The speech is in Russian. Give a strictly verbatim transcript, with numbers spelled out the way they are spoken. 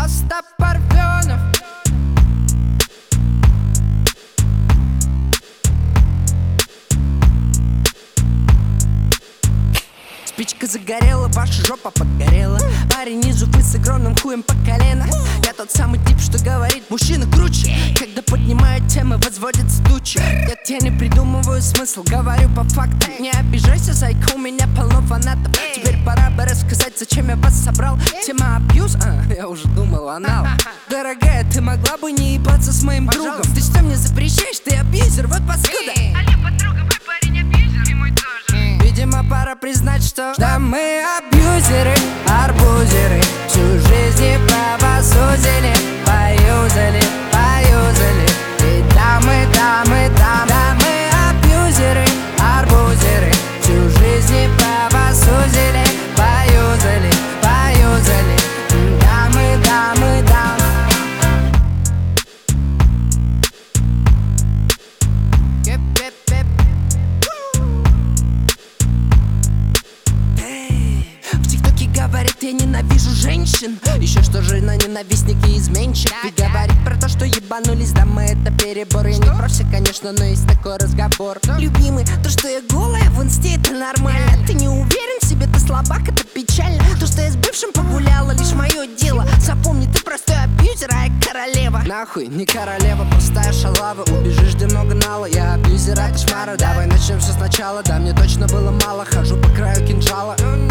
Остап Парфенов. Спичка загорела, ваша жопа подгорела. Парень из Уфы с огромным хуем по колено. Я тот самый тип, что говорит, мужчина круче. Когда поднимают темы, возводятся тучи. Нет, я не придумываю смысл, говорю по фактам. Не обижайся, зайка, у меня полно фанатов. Теперь пора бы рассказать, зачем я вас собрал. Тема абьюз, а, я уже думал, анал. Дорогая, ты могла бы не ебаться с моим другом? Ты что мне запрещаешь, ты абьюзер, вот паскуда. Видимо, пора признать, что да мы абьюзеры, арбузеры. Всю жизнь не правосудили, поюзали, поюзали. И да мы, да мы, да, да мы абьюзеры, арбузеры. Всю жизнь не правосудили, поюзали, поюзали. Да мы, да мы, да. Говорит, я ненавижу женщин. Еще что жена ненавистник и изменщик. И говорит про то, что ебанулись, да мы это перебор. Я не проще, конечно, но есть такой разговор. Любимый, то, что я голая в инсте, это нормально. Ты не уверен в себе, ты слабак, это печально. То, что я с бывшим погуляла, лишь мое дело. Запомни, ты простой абьюзер, а я королева. Нахуй, не королева, простая шалава. Убежишь, где много нала, я абьюзер, а кошмара. Давай начнем все сначала, да мне точно было мало. Хожу по краю кинжала.